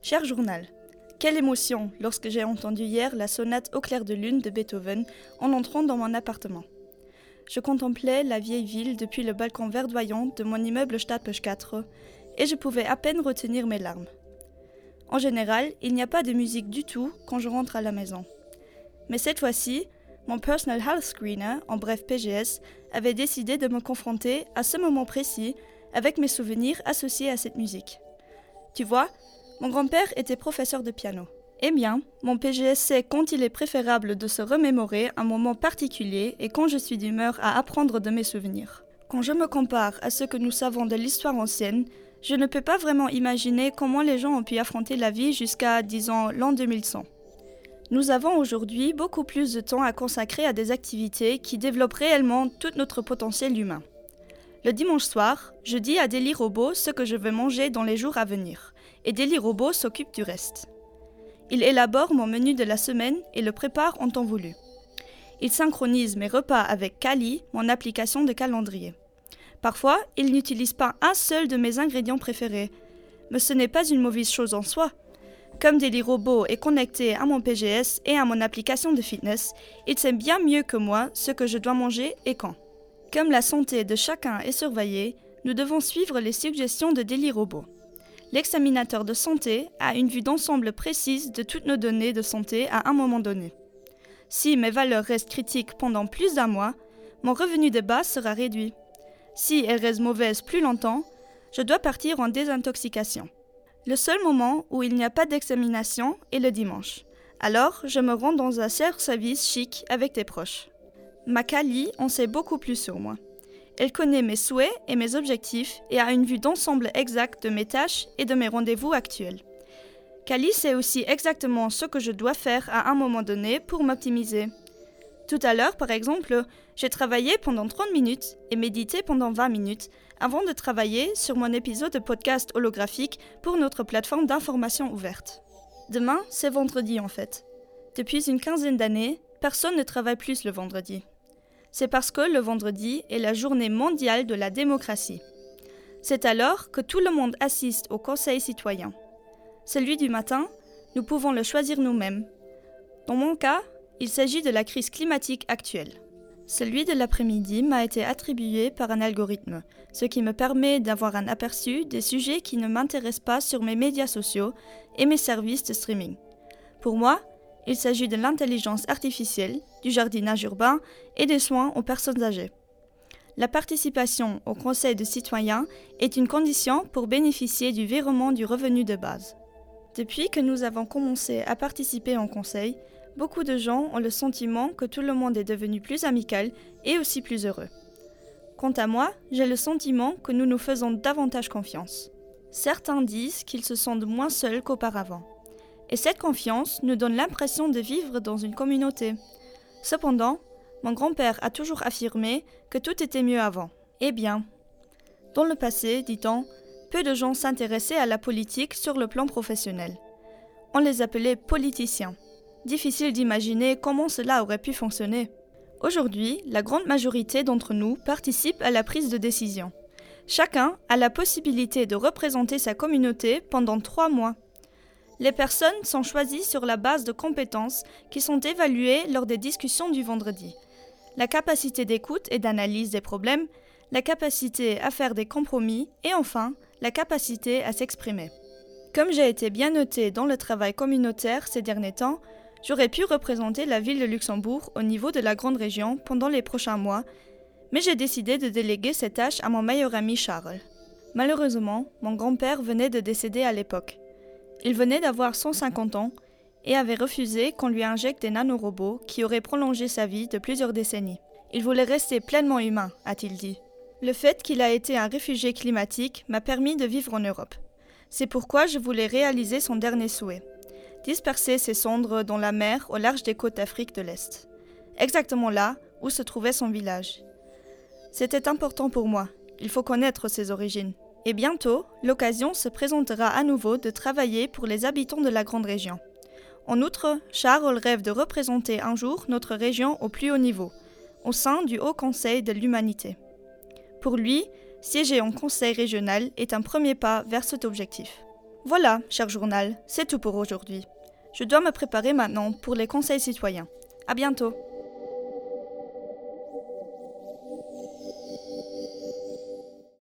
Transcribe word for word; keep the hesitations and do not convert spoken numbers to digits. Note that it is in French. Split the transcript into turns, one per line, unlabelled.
Cher journal, quelle émotion lorsque j'ai entendu hier la sonate au clair de lune de Beethoven en entrant dans mon appartement. Je contemplais la vieille ville depuis le balcon verdoyant de mon immeuble Stadtbusch quatre et je pouvais à peine retenir mes larmes. En général, il n'y a pas de musique du tout quand je rentre à la maison. Mais cette fois-ci, mon Personal Health Screener, en bref P G S, avait décidé de me confronter à ce moment précis avec mes souvenirs associés à cette musique. Tu vois, mon grand-père était professeur de piano. Eh bien, mon P G S sait quand il est préférable de se remémorer un moment particulier et quand je suis d'humeur à apprendre de mes souvenirs. Quand je me compare à ce que nous savons de l'histoire ancienne, je ne peux pas vraiment imaginer comment les gens ont pu affronter la vie jusqu'à, disons, l'an deux mille cent. Nous avons aujourd'hui beaucoup plus de temps à consacrer à des activités qui développent réellement tout notre potentiel humain. Le dimanche soir, je dis à Daily Robot ce que je veux manger dans les jours à venir, et Daily Robot s'occupe du reste. Il élabore mon menu de la semaine et le prépare en temps voulu. Il synchronise mes repas avec Kali, mon application de calendrier. Parfois, il n'utilise pas un seul de mes ingrédients préférés, mais ce n'est pas une mauvaise chose en soi. Comme Daily Robot est connecté à mon P G S et à mon application de fitness, il sait bien mieux que moi ce que je dois manger et quand. Comme la santé de chacun est surveillée, nous devons suivre les suggestions de Daily Robot. L'examinateur de santé a une vue d'ensemble précise de toutes nos données de santé à un moment donné. Si mes valeurs restent critiques pendant plus d'un mois, mon revenu de base sera réduit. Si elles restent mauvaises plus longtemps, je dois partir en désintoxication. Le seul moment où il n'y a pas d'examination est le dimanche. Alors, je me rends dans un self-service chic avec des proches. Ma Kali en sait beaucoup plus sur moi. Elle connaît mes souhaits et mes objectifs et a une vue d'ensemble exacte de mes tâches et de mes rendez-vous actuels. Kali sait aussi exactement ce que je dois faire à un moment donné pour m'optimiser. Tout à l'heure, par exemple, j'ai travaillé pendant trente minutes et médité pendant vingt minutes avant de travailler sur mon épisode de podcast holographique pour notre plateforme d'information ouverte. Demain, c'est vendredi en fait. Depuis une quinzaine d'années, personne ne travaille plus le vendredi. C'est parce que le vendredi est la journée mondiale de la démocratie. C'est alors que tout le monde assiste au conseil citoyen. Celui du matin, nous pouvons le choisir nous-mêmes. Dans mon cas, il s'agit de la crise climatique actuelle. Celui de l'après-midi m'a été attribué par un algorithme, ce qui me permet d'avoir un aperçu des sujets qui ne m'intéressent pas sur mes médias sociaux et mes services de streaming. Pour moi, il s'agit de l'intelligence artificielle, du jardinage urbain et des soins aux personnes âgées. La participation au conseil de citoyens est une condition pour bénéficier du virement du revenu de base. Depuis que nous avons commencé à participer au conseil, beaucoup de gens ont le sentiment que tout le monde est devenu plus amical et aussi plus heureux. Quant à moi, j'ai le sentiment que nous nous faisons davantage confiance. Certains disent qu'ils se sentent moins seuls qu'auparavant. Et cette confiance nous donne l'impression de vivre dans une communauté. Cependant, mon grand-père a toujours affirmé que tout était mieux avant. Eh bien, dans le passé, dit-on, peu de gens s'intéressaient à la politique sur le plan professionnel. On les appelait politiciens. Difficile d'imaginer comment cela aurait pu fonctionner. Aujourd'hui, la grande majorité d'entre nous participe à la prise de décision. Chacun a la possibilité de représenter sa communauté pendant trois mois. Les personnes sont choisies sur la base de compétences qui sont évaluées lors des discussions du vendredi. La capacité d'écoute et d'analyse des problèmes, la capacité à faire des compromis et enfin, la capacité à s'exprimer. Comme j'ai été bien notée dans le travail communautaire ces derniers temps, j'aurais pu représenter la ville de Luxembourg au niveau de la grande région pendant les prochains mois, mais j'ai décidé de déléguer cette tâche à mon meilleur ami Charles. Malheureusement, mon grand-père venait de décéder à l'époque. Il venait d'avoir cent cinquante ans et avait refusé qu'on lui injecte des nanorobots qui auraient prolongé sa vie de plusieurs décennies. Il voulait rester pleinement humain, a-t-il dit. Le fait qu'il a été un réfugié climatique m'a permis de vivre en Europe. C'est pourquoi je voulais réaliser son dernier souhait. Disperser ses cendres dans la mer au large des côtes d'Afrique de l'Est. Exactement là où se trouvait son village. C'était important pour moi, il faut connaître ses origines. Et bientôt, l'occasion se présentera à nouveau de travailler pour les habitants de la grande région. En outre, Charles rêve de représenter un jour notre région au plus haut niveau, au sein du Haut Conseil de l'Humanité. Pour lui, siéger en conseil régional est un premier pas vers cet objectif. Voilà, cher journal, c'est tout pour aujourd'hui. Je dois me préparer maintenant pour les conseils citoyens. À bientôt.